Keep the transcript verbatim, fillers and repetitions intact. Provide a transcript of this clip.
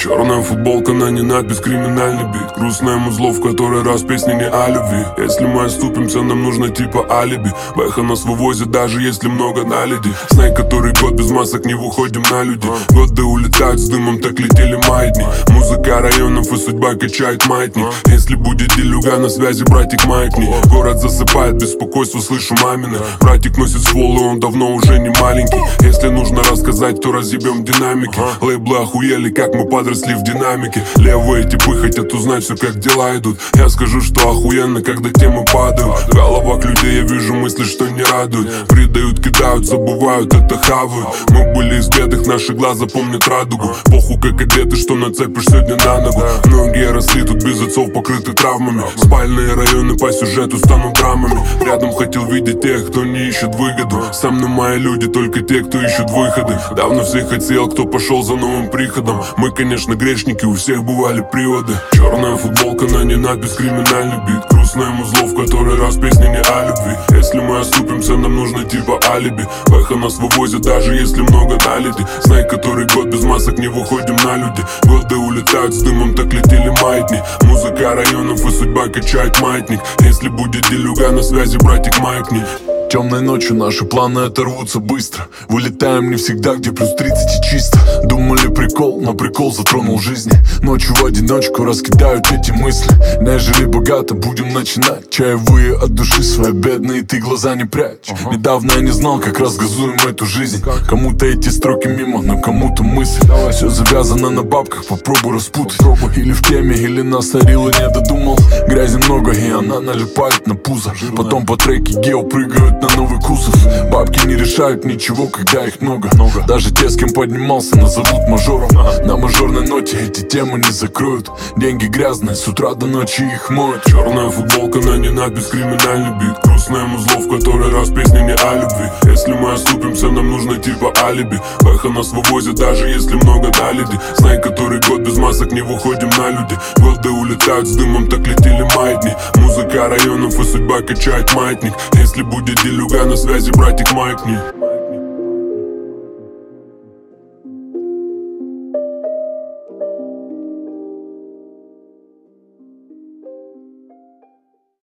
Черная футболка, на ней надпись «Криминальный бит». Грустная музло, в который раз песни не о любви. Если мы оступимся, нам нужно типа алиби. Бэха нас вывозит, даже если много наледи. Знай, который год без масок, не выходим на люди. Годы улетают с дымом, так летели маятни. Музыка районов и судьба качает маятник. Если будет делюга на связи, братик, маятни. Город засыпает, беспокойство слышу мамины. Братик носит ствол, и он давно уже не маленький. Если нужно рассказать, то разъебем динамики. Лейблы охуели, как мы подросли в динамике. Левые типы хотят узнать все, как дела идут. Я скажу, что охуенно, когда темы падают. В головах людей я вижу мысли, что не радуют. Предают, кидают, забывают, это хавают. Мы были из бедных, наши глаза помнят радугу. Похуй, как одеты, что нацепишь сегодня на ногу. Многие росли тут без отцов, покрыты травмами. Спальные районы по сюжету станут драмами. Рядом хотел видеть тех, кто не ищет выгоду. Со мной мои люди, только те, кто ищут выходы. Давно всех отсеял, кто пошел за новым приходом. Мы, конечно, грешники, у всех бывали приводы. Черная футболка, на ней надпись «Криминальный бит». Грустная музло, в который раз песни не о любви. Если мы оступимся, нам нужно типа алиби. Бэха нас вывозит, даже если много наледи. Знай, который год без масок, не выходим на люди. Годы улетают с дымом, так летели маятни. Музыка районов и судьба качает маятник. Если будет делюга на связи, братик, маятни. Темной ночью наши планы оторвутся быстро. Вылетаем не всегда, где плюс тридцать и чисто. Думали прикол, но прикол затронул жизни. Ночью в одиночку раскидают эти мысли. Не жили богато, будем начинать. Чаевые от души свои бедные, ты глаза не прячь. uh-huh. Недавно я не знал, как разгазуем эту жизнь. Кому-то эти строки мимо, но кому-то мысль. Все завязано на бабках, попробуй распутать. Попробуй. Или в теме, или насорил и не додумал. Грязи много, и она налипает на пузо. Потом по треке гео прыгают на новый кузов. Бабки не решают ничего, когда их много. Даже те, с кем поднимался, назовут мажором. На мажорной ноте эти темы не закроют. Деньги грязные, с утра до ночи их моют. Черная футболка, на ней надпись «Криминальный бит». Грустная музло, в который раз песни не о любви. Если мы оступимся, нам нужно типа алиби. Бэха нас вывозит, даже если много наледи. Знай, который год без масок, не выходим на люди. Годы улетают с дымом, так летели маятни. Музыка районов и судьба качает маятник. Если будет делюга на связи, братик, маятни.